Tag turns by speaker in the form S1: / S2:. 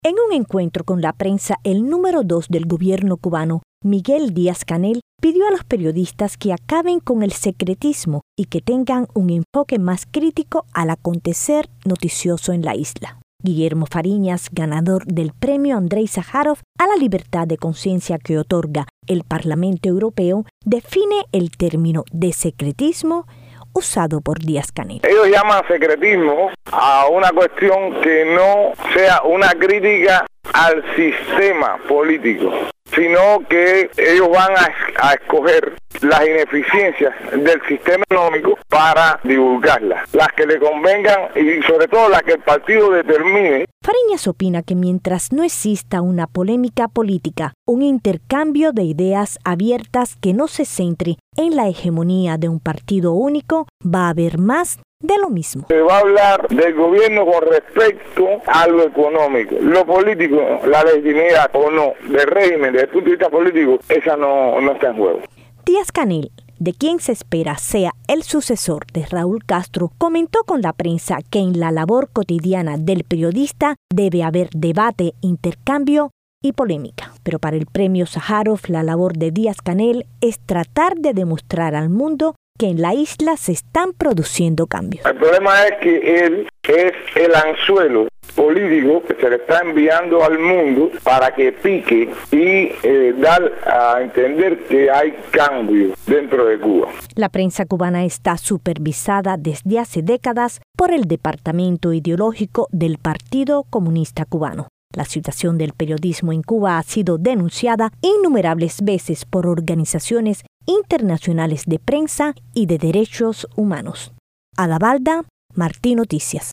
S1: En un encuentro con la prensa, el número 2 del gobierno cubano, Miguel Díaz-Canel, pidió a los periodistas que acaben con el secretismo y que tengan un enfoque más crítico al acontecer noticioso en la isla. Guillermo Fariñas, ganador del premio Andrei Sájarov a la libertad de conciencia que otorga el Parlamento Europeo, define el término de secretismo usado por Díaz-Canel.
S2: Ellos llaman secretismo a una cuestión que no sea una crítica al sistema político, sino que ellos van a escoger las ineficiencias del sistema económico para divulgarlas, las que le convengan y sobre todo las que el partido determine.
S1: Fariñas opina que mientras no exista una polémica política, un intercambio de ideas abiertas que no se centre en la hegemonía de un partido único, va a haber más de lo mismo.
S2: Se va a hablar del gobierno con respecto a lo económico. Lo político, la legitimidad o no del régimen desde el punto de vista político, esa no está en juego.
S1: Díaz-Canel, de quien se espera sea el sucesor de Raúl Castro, comentó con la prensa que en la labor cotidiana del periodista debe haber debate, intercambio y polémica. Pero para el premio Sájarov, la labor de Díaz-Canel es tratar de demostrar al mundo que en la isla se están produciendo cambios.
S2: El problema es que él es el anzuelo político que se le está enviando al mundo para que pique y dar a entender que hay cambio dentro de Cuba.
S1: La prensa cubana está supervisada desde hace décadas por el Departamento Ideológico del Partido Comunista Cubano. La situación del periodismo en Cuba ha sido denunciada innumerables veces por organizaciones internacionales de prensa y de derechos humanos. Ada Balda, Martí Noticias.